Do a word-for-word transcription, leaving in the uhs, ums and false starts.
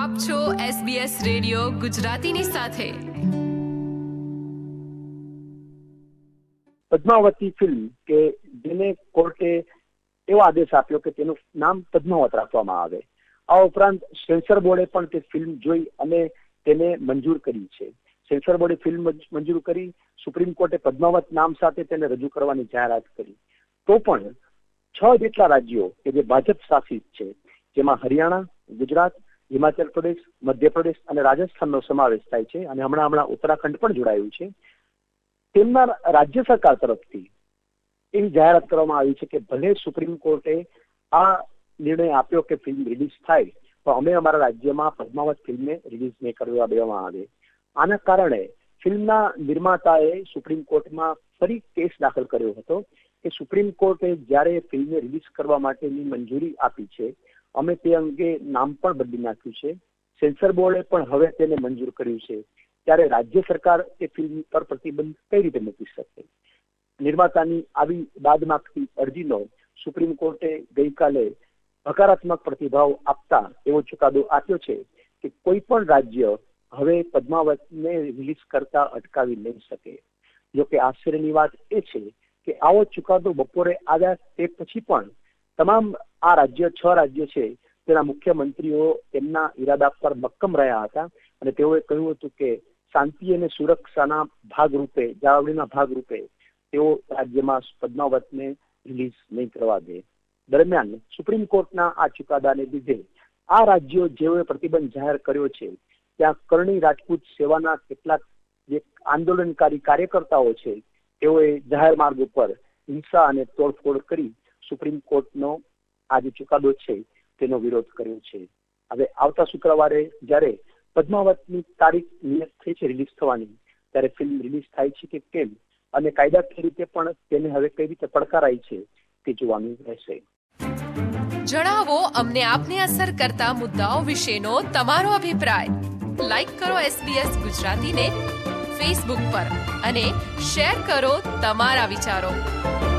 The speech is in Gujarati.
આપ છો એસબીએસ રેડિયો ગુજરાતીની સાથે. પદ્માવતી ફિલ્મ કે જેને કોર્ટે એવો આદેશ આપ્યો કે તેનું નામ પદ્માવત રાખવામાં આવે. આ ઉપરાંત સેન્સર બોર્ડે પણ તે ફિલ્મ જોઈ અને તેને મંજૂર કરી છે. સેન્સર બોર્ડે ફિલ્મ મંજૂર કરી, સુપ્રીમ કોર્ટે પદ્માવત નામ સાથે તેને રજૂ કરવાની જાહેરાત કરી. તો પણ છ જેટલા રાજ્યો કે જે ભાજપ શાસિત છે, જેમાં હરિયાણા, ગુજરાત, હિમાચલ પ્રદેશ, મધ્યપ્રદેશ અને રાજસ્થાનનો સમાવેશ થાય છે, અને હમણાં હમણાં ઉત્તરાખંડ પણ જોડાયું છે, તેમના રાજ્ય સરકાર તરફથી એવી જાહેરાત કરવામાં આવી છે કે ભલે સુપ્રીમ કોર્ટે આ નિર્ણય આપ્યો કે ફિલ્મ રિલીઝ થાય, તો અમે અમારા રાજ્યમાં પદ્માવત ફિલ્મને રિલીઝ નહીં કરવા દેવામાં આવે. આના કારણે ફિલ્મના નિર્માતાએ સુપ્રીમ કોર્ટમાં ફરી કેસ દાખલ કર્યો હતો કે સુપ્રીમ કોર્ટે જ્યારે ફિલ્મને રિલીઝ કરવા માટેની મંજૂરી આપી છે, અમે તે અંગે નામ પણ બદલી નાખ્યું છે, સેન્સર બોર્ડે પણ હવે તેને મંજૂર કર્યું છે, ત્યારે રાજ્ય સરકાર એ ફિલ્મ પર પ્રતિબંધ કઈ રીતે મૂકી શકે? નિર્માતાની આવી દાદ માંગતી અરજીનો સુપ્રીમ કોર્ટે ગઈકાલે હકારાત્મક પ્રતિભાવ આપતા એવો ચુકાદો આપ્યો છે કે કોઈ પણ રાજ્ય હવે પદ્માવતને રિલીઝ કરતા અટકાવી નહીં શકે. જોકે આશ્ચર્યની વાત એ છે કે આવો ચુકાદો બપોરે આવ્યા તે પછી પણ તમામ આ રાજ્ય છ રાજ્ય છે તેના મુખ્યમંત્રીઓ તેમના ઈરાદા પર મક્કમ રહ્યા હતા, અને તેઓએ કહ્યું હતું કે શાંતિ અને સુરક્ષાના ભાગરૂપે, જાળવણીના ભાગરૂપે તેઓ રાજ્યમાં પદ્માવતને રિલીઝ નહીં કરવા દે. દરમિયાન સુપ્રીમ કોર્ટના આ ચુકાદાને લીધે આ રાજ્યો જેઓએ પ્રતિબંધ જાહેર કર્યો છે, ત્યાં કરણી રાજપૂત સેવાના કેટલાક જે આંદોલનકારી કાર્યકર્તાઓ છે, તેઓએ જાહેર માર્ગ ઉપર હિંસા અને તોડફોડ કરી સુપ્રીમ કોર્ટનો આ જે ચુકાદો છે તેનો વિરોધ કર્યો છે. હવે આવતા શુક્રવારે જ્યારે પદ્માવતની તારીખ નિયત થઈ છે રિલીઝ થવાની, ત્યારે ફિલ્મ રિલીઝ થાય છે કે કેમ, અને કાયદાકીય રીતે પણ તેને હવે કઈ રીતે પડકારાય છે તે જોવાનું રહેશે. જણાવો અમને આપને અસર કરતા મુદ્દાઓ વિશેનો તમારો અભિપ્રાય. લાઈક કરો એસબીએસ ગુજરાતીને ફેસબુક પર અને શેર કરો તમારા વિચારો.